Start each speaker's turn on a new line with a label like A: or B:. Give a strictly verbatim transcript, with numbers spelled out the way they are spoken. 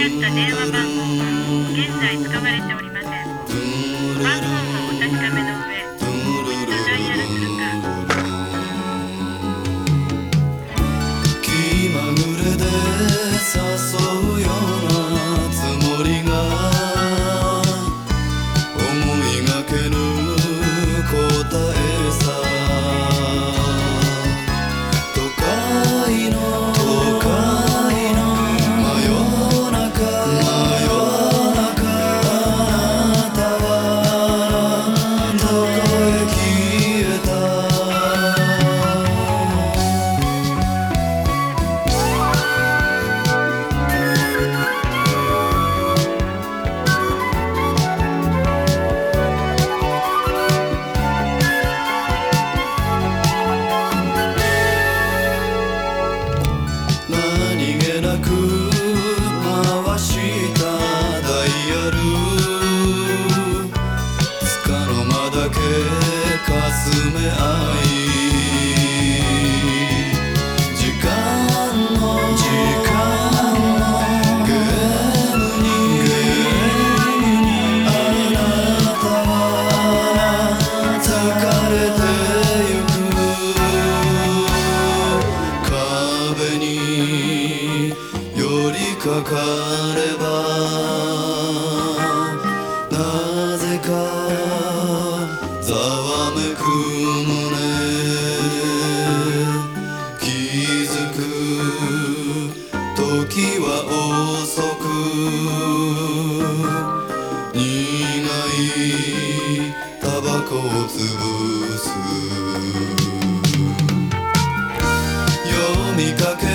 A: った電話番号は現在使われておりません。番号をお確かめの上、もう一度ダイヤルするか。
B: 気まぐれで誘うようなつもりが思いがけぬ答えさ。都会の都会の真夜中真夜中あなたはどこへ消えた。何気なく回したダイヤル、束の間だけかすめ合い、時間の時間のゲームにゲームにあなたは疲れてゆく。壁に寄りかかればなぜかざわめく胸、気づく時は遅く苦いタバコをつぶす。読みかけ